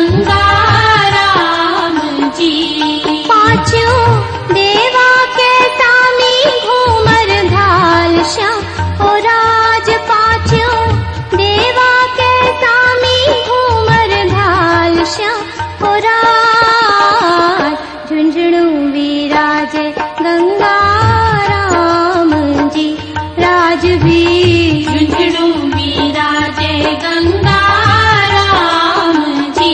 गंगा राम जी। पाँचों देवा के सामी घूमर धाल श्याम ओ राज। पाँचों देवा के सामी घूमर धाल श्याम ओ राज। झुंझुनू विराजे गंगा राम जी। राज भी झुंझुनू विराजे गंगा राम जी।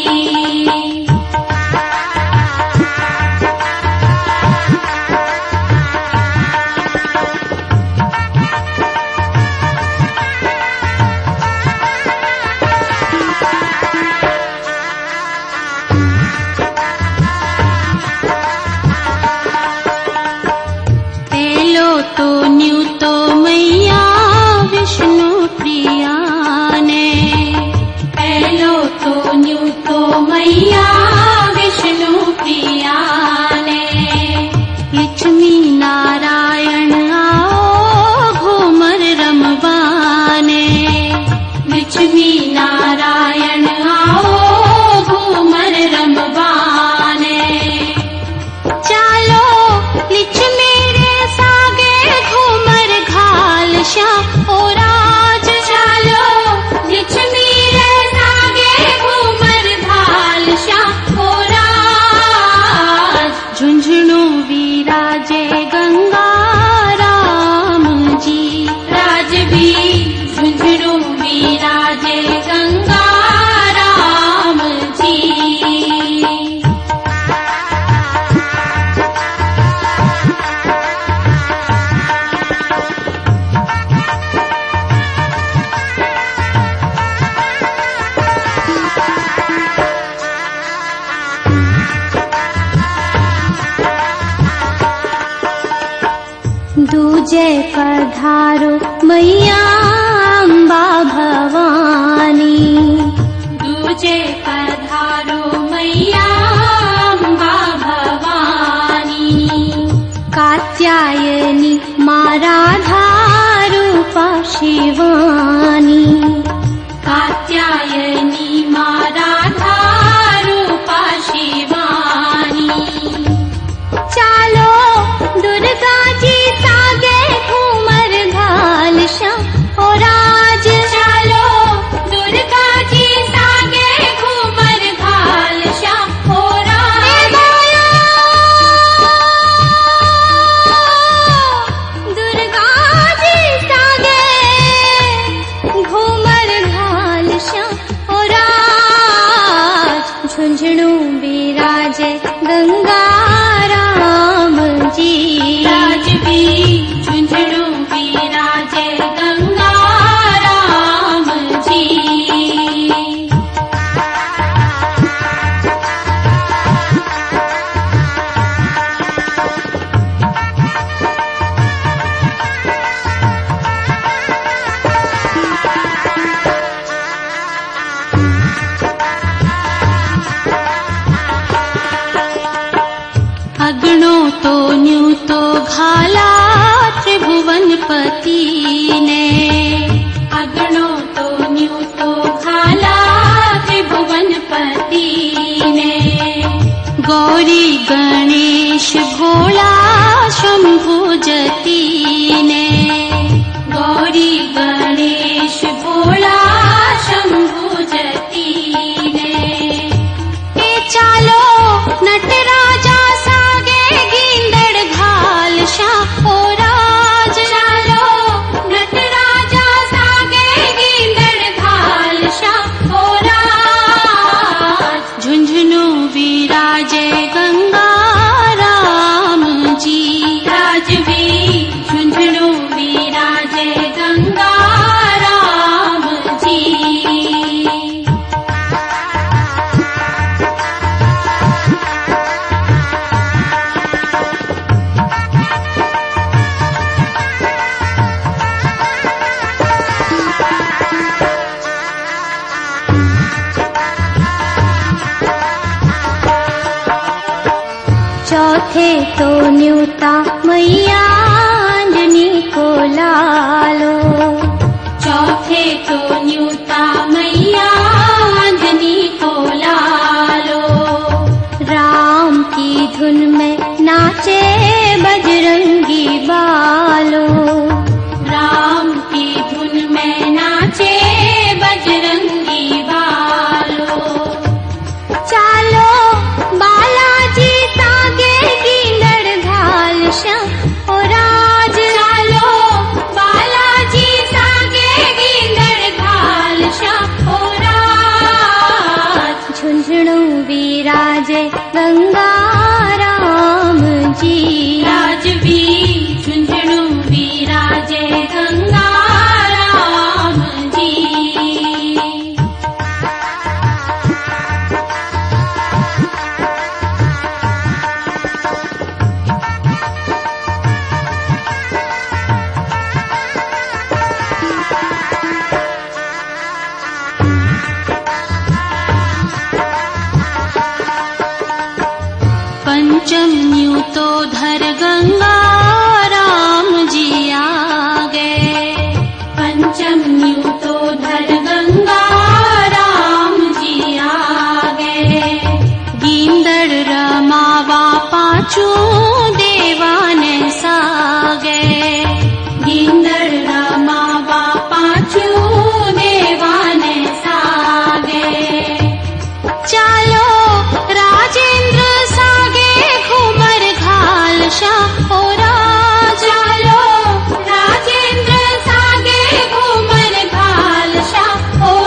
पहलो तो न्यू तो मैया विष्णु प्रिया ने। पहलो तो न्यू तो मैया विष्णु प्रिया ने। लक्ष्मी नारायण आओ घूमर रमवाने। लक्ष्मी नारायण आओ घूमर रमवाने। चालो लक्ष्मी रे सागे घूमर घाल श्याम ओ राज। चालो लक्ष्मी रे सागे घूमर घाल श्याम ओ राज। झुंझुनू विराजे गंगा राम जी। राज भी झुंझुनू विराजे गंगा राम जी। दूजे पधारो मैया अम्बा भवानी। दूजे पधारो मैया अम्बा भवानी। कात्यायनी माँ राधा रूपा शिवानी। कात्यायनी माँ राधा रूपा शिवानी। चालो दुर्गा जी सागे घूमर घाल श्याम ओ राज। चालो दुर्गा जी सागे घूमर घाल श्याम ओ राज। दुर्गा जी सागे घूमर घाल श्याम ओ राज। झुंझुनू विराजे गंगा राम जी। राज भी झुंझुनू विराजे गंगा राम जी। अगणो तो न्यू तो घाला त्रिभुवनपति ने। अगणो तो न्यू तो घाला त्रिभुवनपति ने। गौरी गणेश भोला शंभु जति ने। गौरी गणेश भोला शंभु जति ने। ए चालो नटराजा सागे गिंदड़ घाल श्याम ओ राज। चालो नटराजा सागे गिंदड़ घाल श्याम ओ राज। झुंझुनू विराजे गंगा राम जी। राज भी झुंझुनू विराजे गंगा राम जी। चौथे तो न्यूता मैया अंजनी को लालो। चौथे तो न्यूता मैया अंजनी को लालो। विराजे गंगा राम जी। राजवीर झुंझुनू विराजे गंगा राम जी। पंचम न्यू तो धर गंगा राम जी आ गए। पंचम न्यू तो धर गंगा राम जी आ गए। गींदड़ रमावा पाछू देवान सा गए। गींदड़ रमावा पाछू देवान सा गए। चालो राजेंद्र ओ चालो राजेंद्र सागे घूमर घाल शाह ओ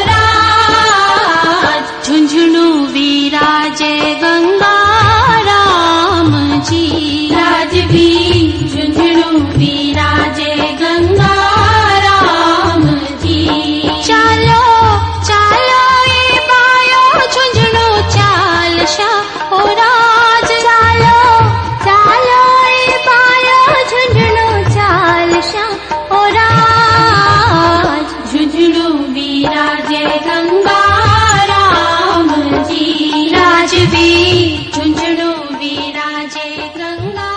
राज। झुंझुनू विराजे गंगा राम जी। राजवीर झुंझुनू विराजे गंगा राम जी। चालो चालो ए बायो झुंझुनू चाल शाह ओ राज। चालो चालो ओ राज। झुंझुनू विराजे गंगा राम जी। राजवीर झुंझुनू विराजे गंगा